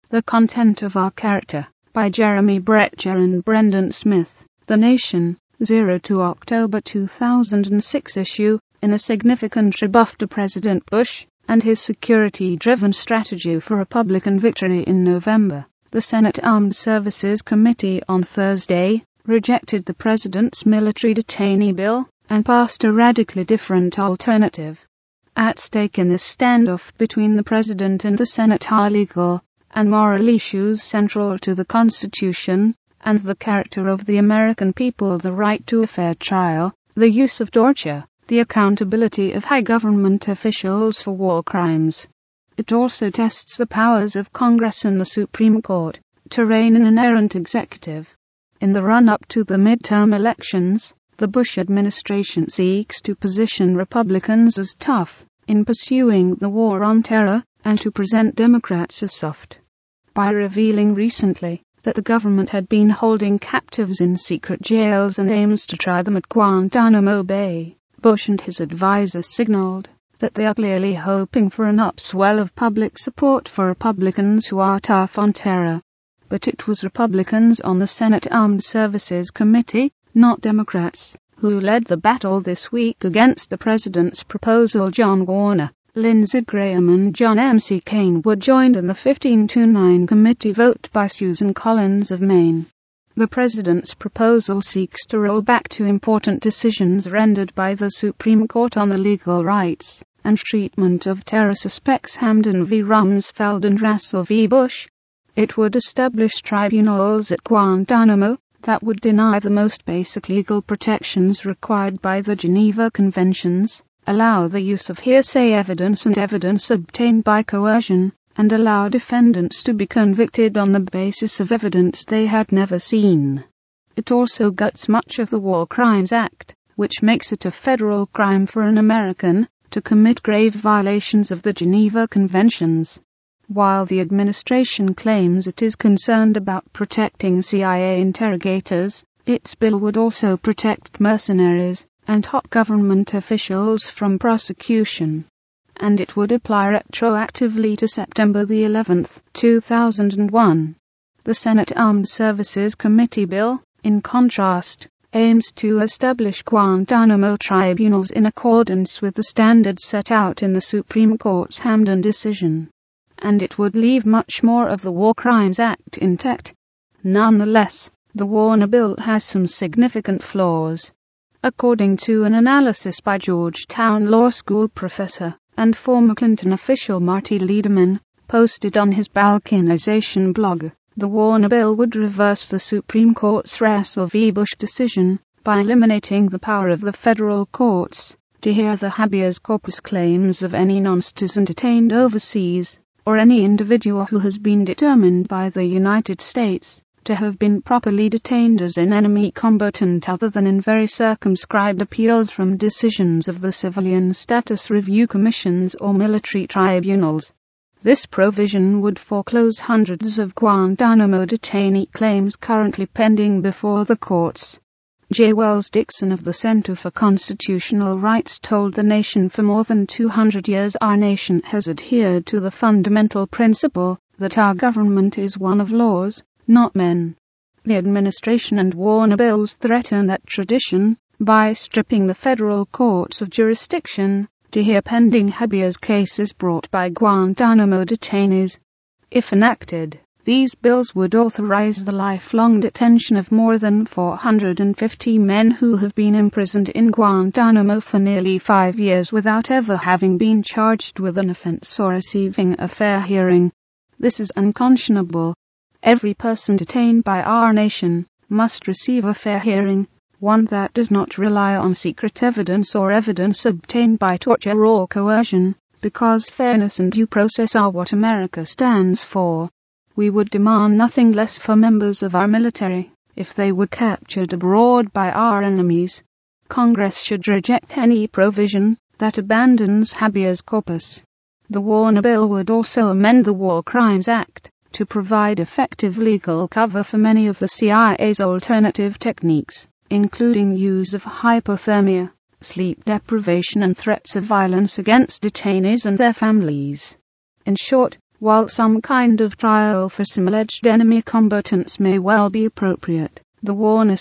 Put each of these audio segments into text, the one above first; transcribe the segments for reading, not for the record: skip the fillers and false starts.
The Content of Our Character, by Jeremy Brecher and Brendan Smith. The Nation, 02 October 2006 issue, in a significant rebuff to President Bush and his security-driven strategy for Republican victory in November. The Senate Armed Services Committee on Thursday rejected the president's military detainee bill and passed a radically different alternative. At stake in this standoff between the president and the Senate are legal and moral issues central to the Constitution and the character of the American people, the right to a fair trial, the use of torture, the accountability of high government officials for war crimes. It also tests the powers of Congress and the Supreme Court to rein in an errant executive. In the run-up to the midterm elections, the Bush administration seeks to position Republicans as tough in pursuing the war on terror and to present Democrats as soft. By revealing recently that the government had been holding captives in secret jails and aims to try them at Guantanamo Bay, Bush and his advisors signaled that they are clearly hoping for an upswell of public support for Republicans who are tough on terror. But it was Republicans on the Senate Armed Services Committee, not Democrats, who led the battle this week against the president's proposal. John Warner, Lindsey Graham and John McCain were joined in the 15-9 committee vote by Susan Collins of Maine. The president's proposal seeks to roll back two important decisions rendered by the Supreme Court on the legal rights and treatment of terror suspects, Hamdan v. Rumsfeld and Russell v. Bush. It would establish tribunals at Guantanamo that would deny the most basic legal protections required by the Geneva Conventions, allow the use of hearsay evidence and evidence obtained by coercion, and allow defendants to be convicted on the basis of evidence they had never seen. It also guts much of the War Crimes Act, which makes it a federal crime for an American to commit grave violations of the Geneva Conventions. While the administration claims it is concerned about protecting CIA interrogators, its bill would also protect mercenaries and top government officials from prosecution. And it would apply retroactively to September the 11th, 2001. The Senate Armed Services Committee bill, in contrast, aims to establish Guantanamo tribunals in accordance with the standards set out in the Supreme Court's Hamdan decision. And it would leave much more of the War Crimes Act intact. Nonetheless, the Warner bill has some significant flaws. According to an analysis by Georgetown Law School professor and former Clinton official Marty Lederman, posted on his Balkanization blog, the Warner bill would reverse the Supreme Court's Russell v. Bush decision by eliminating the power of the federal courts to hear the habeas corpus claims of any non-citizen detained overseas, or any individual who has been determined by the United States to have been properly detained as an enemy combatant other than in very circumscribed appeals from decisions of the Civilian Status Review Commissions or military tribunals. This provision would foreclose hundreds of Guantanamo detainee claims currently pending before the courts. J. Wells Dixon of the Center for Constitutional Rights told The Nation, for more than 200 years our nation has adhered to the fundamental principle that our government is one of laws, not men. The administration and Warner bills threaten that tradition by stripping the federal courts of jurisdiction to hear pending habeas cases brought by Guantanamo detainees. If enacted, these bills would authorize the lifelong detention of more than 450 men who have been imprisoned in Guantanamo for nearly 5 years without ever having been charged with an offense or receiving a fair hearing. This is unconscionable. Every person detained by our nation must receive a fair hearing, one that does not rely on secret evidence or evidence obtained by torture or coercion, because fairness and due process are what America stands for. We would demand nothing less for members of our military, if they were captured abroad by our enemies. Congress should reject any provision that abandons habeas corpus. The Warner bill would also amend the War Crimes Act to provide effective legal cover for many of the CIA's alternative techniques, including use of hypothermia, sleep deprivation and threats of violence against detainees and their families. In short, While some kind of trial for some alleged enemy combatants may well be appropriate, the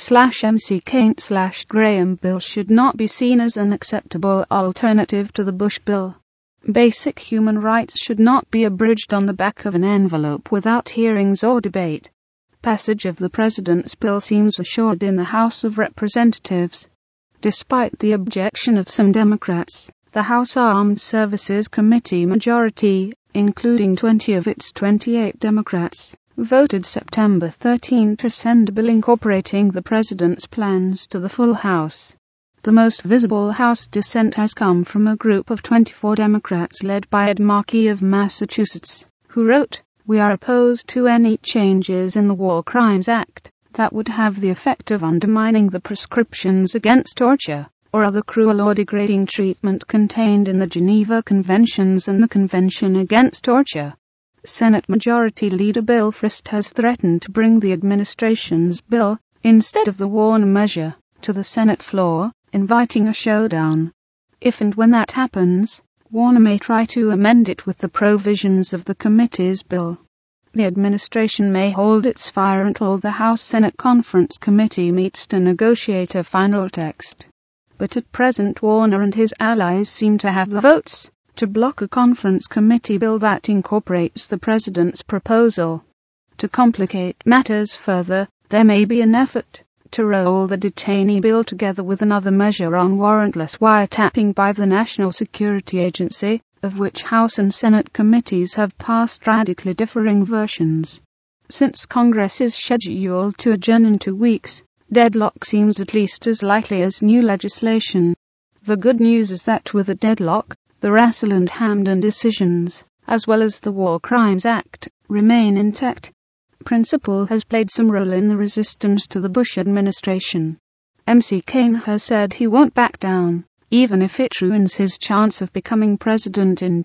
Warner/McCain/Graham bill should not be seen as an acceptable alternative to the Bush bill. Basic human rights should not be abridged on the back of an envelope without hearings or debate. Passage of the President's bill seems assured in the House of Representatives. Despite the objection of some Democrats, the House Armed Services Committee majority, including 20 of its 28 Democrats, voted September 13 to send a bill incorporating the President's plans to the full House. The most visible House dissent has come from a group of 24 Democrats led by Ed Markey of Massachusetts, who wrote, "We are opposed to any changes in the War Crimes Act that would have the effect of undermining the prescriptions against torture or other cruel or degrading treatment contained in the Geneva Conventions and the Convention Against Torture." Senate Majority Leader Bill Frist has threatened to bring the administration's bill, instead of the Warner measure, to the Senate floor, inviting a showdown. If and when that happens, Warner may try to amend it with the provisions of the committee's bill. The administration may hold its fire until the House-Senate Conference Committee meets to negotiate a final text. But at present Warner and his allies seem to have the votes to block a conference committee bill that incorporates the President's proposal. To complicate matters further, there may be an effort to roll the detainee bill together with another measure on warrantless wiretapping by the National Security Agency, of which House and Senate committees have passed radically differing versions. Since Congress is scheduled to adjourn in 2 weeks, deadlock seems at least as likely as new legislation. The good news is that with a deadlock, the Russell and Hamdan decisions, as well as the War Crimes Act, remain intact. Principle has played some role in the resistance to the Bush administration. McCain has said he won't back down, even if it ruins his chance of becoming president in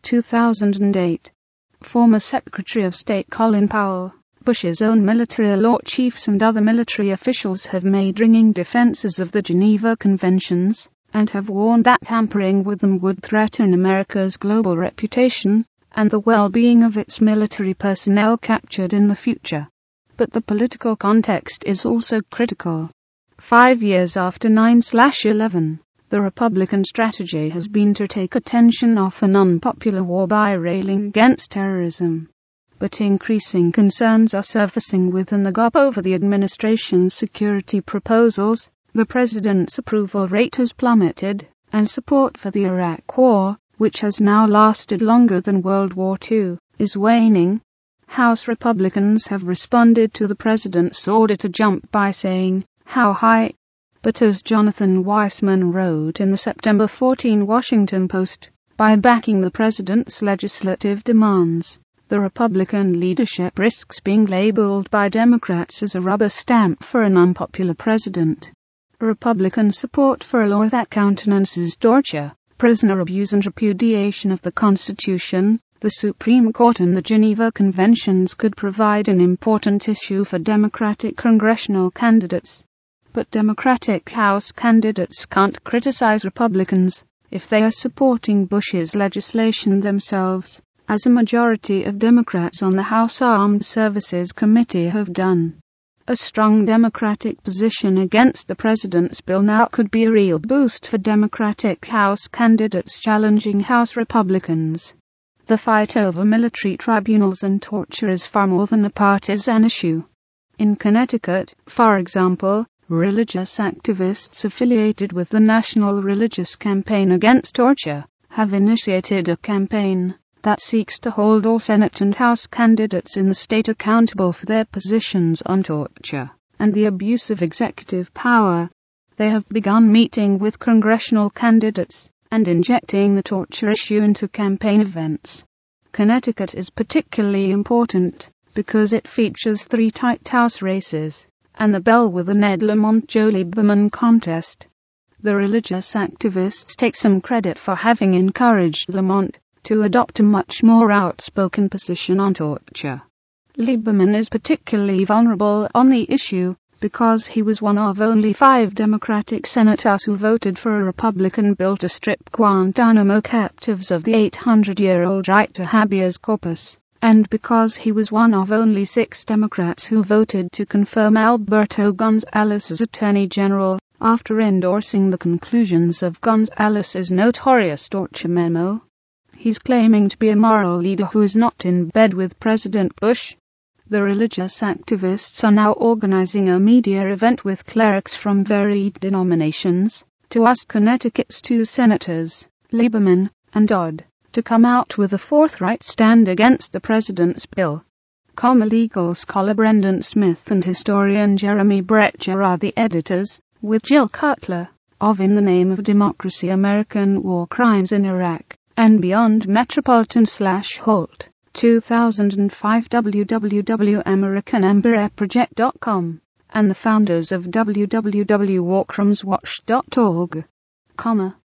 2008. Former Secretary of State Colin Powell, Bush's own military law chiefs and other military officials have made ringing defenses of the Geneva Conventions, and have warned that tampering with them would threaten America's global reputation and the well-being of its military personnel captured in the future. But the political context is also critical. 5 years after 9/11, the Republican strategy has been to take attention off an unpopular war by railing against terrorism. But increasing concerns are surfacing within the GOP over the administration's security proposals. The President's approval rate has plummeted, and support for the Iraq War, which has now lasted longer than World War II, is waning. House Republicans have responded to the President's order to jump by saying, "How high?" But as Jonathan Weissman wrote in the September 14 Washington Post, by backing the President's legislative demands, the Republican leadership risks being labeled by Democrats as a rubber stamp for an unpopular president. Republican support for a law that countenances torture, prisoner abuse and repudiation of the Constitution, the Supreme Court and the Geneva Conventions could provide an important issue for Democratic congressional candidates. But Democratic House candidates can't criticize Republicans if they are supporting Bush's legislation themselves, as a majority of Democrats on the House Armed Services Committee have done. A strong Democratic position against the President's bill now could be a real boost for Democratic House candidates challenging House Republicans. The fight over military tribunals and torture is far more than a partisan issue. In Connecticut, for example, religious activists affiliated with the National Religious Campaign Against Torture have initiated a campaign that seeks to hold all Senate and House candidates in the state accountable for their positions on torture and the abuse of executive power. They have begun meeting with congressional candidates and injecting the torture issue into campaign events. Connecticut is particularly important because it features 3 tight House races and the bellwether Ned Lamont-Joe Lieberman contest. The religious activists take some credit for having encouraged Lamont to adopt a much more outspoken position on torture. Lieberman is particularly vulnerable on the issue because he was one of only 5 Democratic senators who voted for a Republican bill to strip Guantanamo captives of the 800-year-old right to habeas corpus, and because he was one of only 6 Democrats who voted to confirm Alberto Gonzales as Attorney General, after endorsing the conclusions of Gonzales's notorious torture memo. He's claiming to be a moral leader who is not in bed with President Bush. The religious activists are now organizing a media event with clerics from varied denominations to ask Connecticut's 2 senators, Lieberman and Dodd, to come out with a forthright stand against the president's bill. Legal scholar Brendan Smith and historian Jeremy Brecher are the editors, with Jill Cutler, of In the Name of Democracy: American War Crimes in Iraq and Beyond, Metropolitan/Holt, 2005, www.americanempireproject.com, and the founders of www.warcrimeswatch.org,